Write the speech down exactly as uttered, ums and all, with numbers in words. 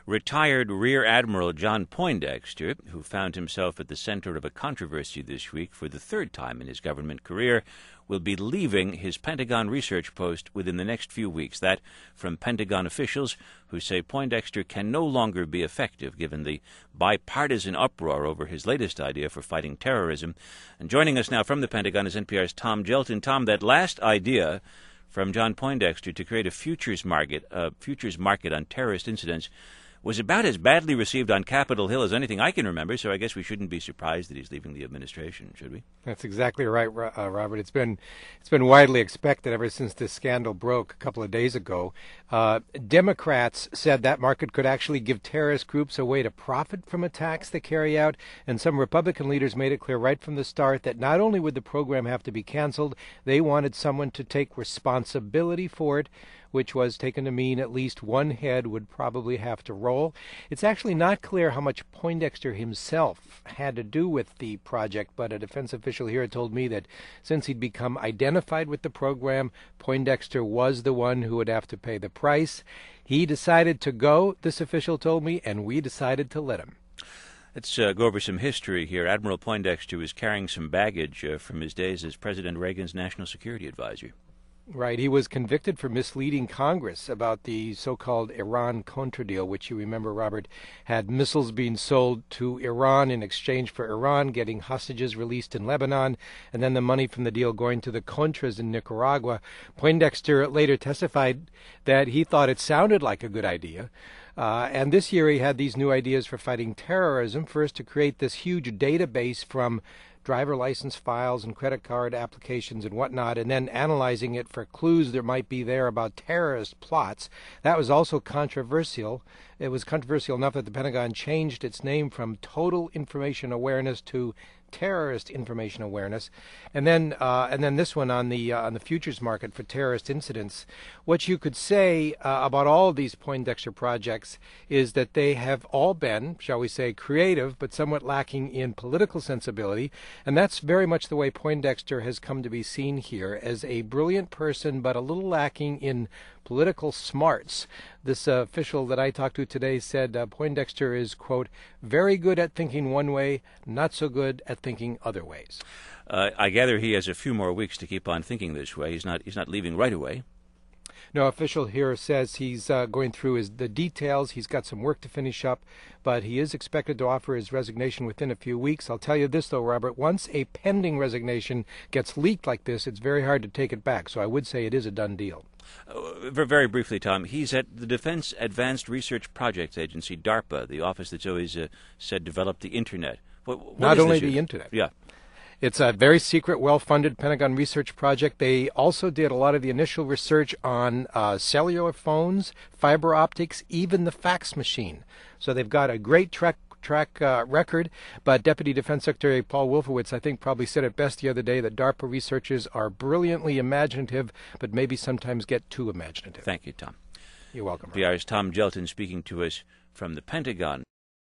Retired Rear Admiral John Poindexter, who found himself at the center of a controversy this week for the third time in his government career, will be leaving his Pentagon research post within the next few weeks. That from Pentagon officials who say Poindexter can no longer be effective given the bipartisan uproar over his latest idea for fighting terrorism. And joining us now from the Pentagon is N P R's Tom Gjelten. Tom, that last idea from John Poindexter to create a futures market, a futures market on terrorist incidents was about as badly received on Capitol Hill as anything I can remember, so I guess we shouldn't be surprised that he's leaving the administration, should we? That's exactly right, uh, Robert. It's been it's been widely expected ever since this scandal broke a couple of days ago. Uh, Democrats said that market could actually give terrorist groups a way to profit from attacks they carry out, and some Republican leaders made it clear right from the start that not only would the program have to be canceled, they wanted someone to take responsibility for it, which was taken to mean at least one head would probably have to roll. It's actually not clear how much Poindexter himself had to do with the project, but a defense official here told me that since he'd become identified with the program, Poindexter was the one who would have to pay the price. He decided to go, this official told me, and we decided to let him. Let's uh, go over some history here. Admiral Poindexter was carrying some baggage uh, from his days as President Reagan's national security advisor. Right. He was convicted for misleading Congress about the so-called Iran-Contra deal, which you remember, Robert, had missiles being sold to Iran in exchange for Iran getting hostages released in Lebanon, and then the money from the deal going to the Contras in Nicaragua. Poindexter later testified that he thought it sounded like a good idea. Uh, and this year he had these new ideas for fighting terrorism. First, to create this huge database from driver license files and credit card applications and whatnot, and then analyzing it for clues there might be there about terrorist plots. That was also controversial. It was controversial enough that the Pentagon changed its name from Total Information Awareness to Terrorist Information Awareness, and then uh, and then this one on the uh, on the futures market for terrorist incidents. What you could say uh, about all of these Poindexter projects is that they have all been, shall we say, creative, but somewhat lacking in political sensibility, and that's very much the way Poindexter has come to be seen here, as a brilliant person, but a little lacking in political smarts. This uh, official that I talked to today said uh, Poindexter is, quote, very good at thinking one way, not so good at thinking other ways. Uh, I gather he has a few more weeks to keep on thinking this way. He's not he's not leaving right away. No, official here says he's uh, going through his, the details. He's got some work to finish up, but he is expected to offer his resignation within a few weeks. I'll tell you this, though, Robert, once a pending resignation gets leaked like this, it's very hard to take it back. So I would say it is a done deal. Uh, very briefly, Tom, he's at the Defense Advanced Research Projects Agency, DARPA, the office that's always uh, said developed the Internet. What, what Not only the Internet. Yeah. It's a very secret, well-funded Pentagon research project. They also did a lot of the initial research on uh, cellular phones, fiber optics, even the fax machine. So they've got a great track track uh, record, but Deputy Defense Secretary Paul Wolfowitz, I think, probably said it best the other day that DARPA researchers are brilliantly imaginative, but maybe sometimes get too imaginative. Thank you, Tom. You're welcome. N P R's Tom Gjelten speaking to us from the Pentagon.